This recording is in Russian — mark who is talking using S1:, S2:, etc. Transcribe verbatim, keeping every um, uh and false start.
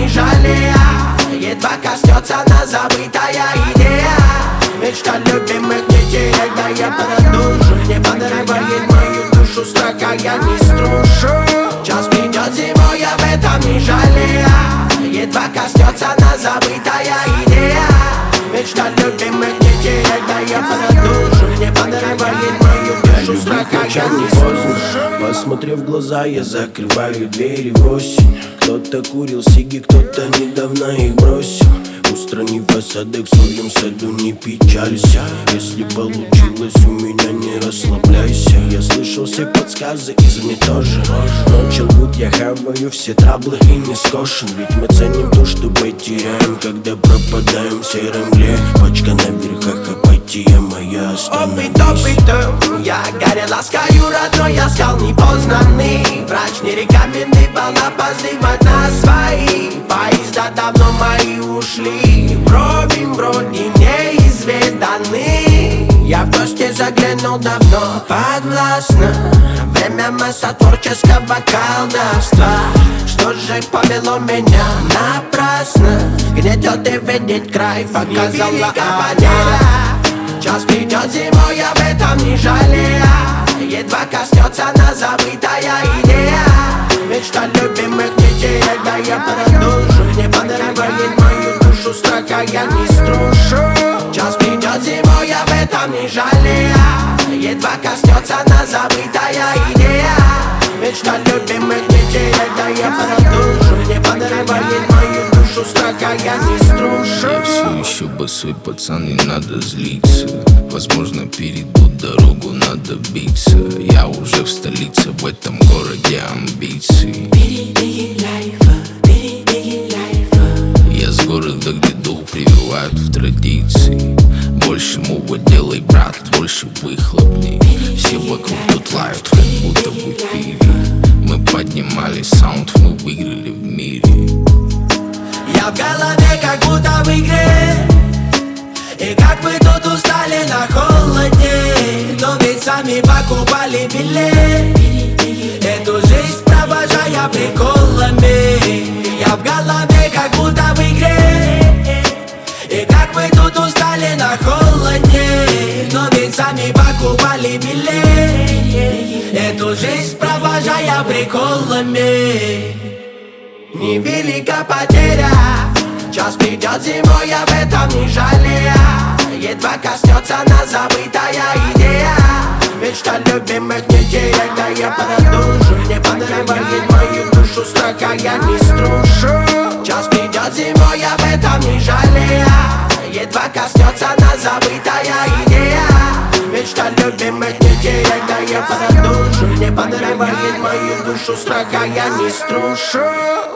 S1: не жалея. Едва коснется нас забытая идея. Мечта любимых не терять, да я продолжу. Не подрывает мою душу страха, я не струшу. Час придет зимой, об этом не жалея. Едва коснется нас забытая идея. Мечта любимых не терять, да я продолжу. Не подрывает мою душу страха, я не струшу.
S2: Посмотрев в глаза, я закрываю двери в осень. Кто-то курил сиги, кто-то недавно их бросил. Устранив осадок в своем саду, не печалься. Если получилось у меня, не расслабляйся. Я слышал все подсказы, из мне тоже. Ночью лгут, я хаваю все траблы и не скошен. Ведь мы ценим то, что потеряем, когда пропадаем в сером мгле. Пачка на верхах, апатия моя, остановись.
S1: Опыт опытом, я горе ласкаю родной, я скал непознанный. Врач не рекомендовал опаздывать на свои. Поезда давно мои ушли, брови вроде неизведанный. Я в гости заглянул давно, подвластно время массотворческого колдовства. Что же повело меня напрасно? Гнетет и видеть край, показала потеря. Час придет зимой, об этом не жалея. Едва коснется нас забытая идея. Мечта любимых не терять, да я продолжу. Не подрывает мою душу страха, я не струшу. Час придет зимой, об этом не жалея. Едва коснется нас забытая идея. Мечта любимых не терять, да я продолжу. Не подрывает мою душу страха, я не струшу.
S3: Я все еще босой пацан, не надо злиться. Возможно, перейду дорогу, надо биться. Я уже в столице, в этом городе амбиций. Я с города, где дух прививают в традиции. Больше мува делай, брат, больше выхлопней. Все вокруг тут лают, как будто в эфире. Мы поднимали саунд, мы выиграли в мире.
S1: Я в голове, как будто в игре. И как мы тут устали на холоде. Но ведь сами покупали билет. Эту жизнь провожая приколами. Я в голове, как будто в игре. И как мы тут устали на холоде. Но ведь сами покупали билет. Эту жизнь провожая приколами. Невелика потеря. Час придет зимой, об этом не жалея. Едва коснется нас забытая идея. Мечта любимых не терять, да я продолжу. Не подрывает мою душу страха, я не струшу. Час придет зимой, об этом не жалея. Едва коснется нас забытая идея. Мечта любимых не терять, да я продолжу. Не подрывает мою душу страха, я не струшу.